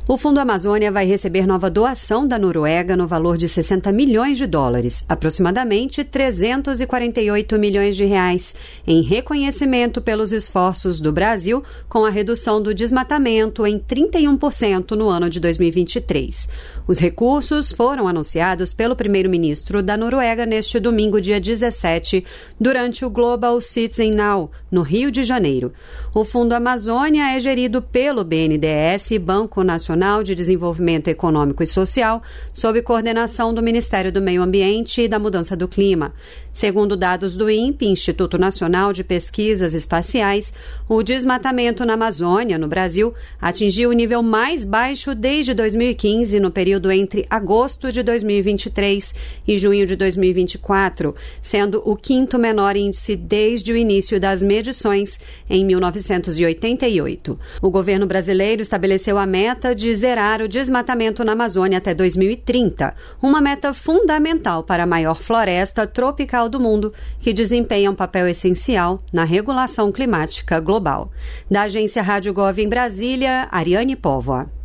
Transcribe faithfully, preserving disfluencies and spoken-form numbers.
O Fundo Amazônia vai receber nova doação da Noruega no valor de sessenta milhões de dólares, aproximadamente trezentos e quarenta e oito milhões de reais, em reconhecimento pelos esforços do Brasil com a redução do desmatamento em trinta e um por cento no ano de dois mil e vinte e três. Os recursos foram anunciados pelo primeiro-ministro da Noruega neste domingo, dia dezessete, durante o Global Citizen Now, no Rio de Janeiro. O Fundo Amazônia é gerido pelo B N D E S, Banco Nacional de Desenvolvimento Econômico e Social, sob coordenação do Ministério do Meio Ambiente e da Mudança do Clima. Segundo dados do I N P E, Instituto Nacional de Pesquisas Espaciais, o desmatamento na Amazônia, no Brasil, atingiu o nível mais baixo desde dois mil e quinze, no período entre agosto de dois mil e vinte e três e junho de dois mil e vinte e quatro, sendo o quinto menor índice desde o início das medições em mil novecentos e oitenta e oito. O governo brasileiro estabeleceu a meta de zerar o desmatamento na Amazônia até dois mil e trinta, uma meta fundamental para a maior floresta tropical do mundo, que desempenha um papel essencial na regulação climática global. Da agência Rádio Gov em Brasília, Ariane Póvoa.